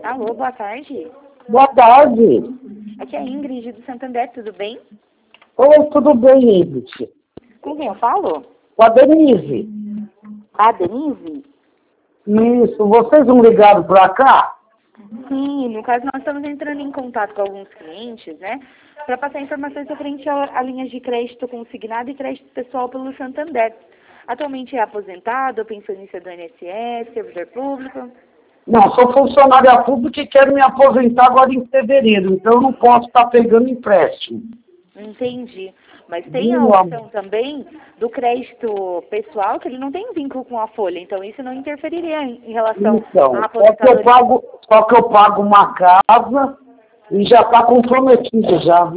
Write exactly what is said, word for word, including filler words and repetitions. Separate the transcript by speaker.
Speaker 1: Alô, boa tarde.
Speaker 2: Boa tarde.
Speaker 1: Aqui é a Ingrid do Santander, tudo bem?
Speaker 2: Oi, tudo bem, Ingrid?
Speaker 1: Com quem eu falo?
Speaker 2: Com a Denise.
Speaker 1: A Denise?
Speaker 2: Isso, vocês não ligaram pra cá?
Speaker 1: Sim, no caso nós estamos entrando em contato com alguns clientes, né? Para passar informações referente a, a linhas de crédito consignado e crédito pessoal pelo Santander. Atualmente é aposentado, pensionista do I N S S, servidor público?
Speaker 2: Não, sou funcionária pública e quero me aposentar agora em fevereiro, então eu não posso estar pegando empréstimo.
Speaker 1: Entendi. Mas tem a
Speaker 2: Viu,
Speaker 1: opção também do crédito pessoal, que ele não tem vínculo com a folha, então isso não interferiria em, em relação
Speaker 2: Então,
Speaker 1: à
Speaker 2: só que eu
Speaker 1: aposentadoria.
Speaker 2: pago, só que eu pago uma casa e já está comprometido já.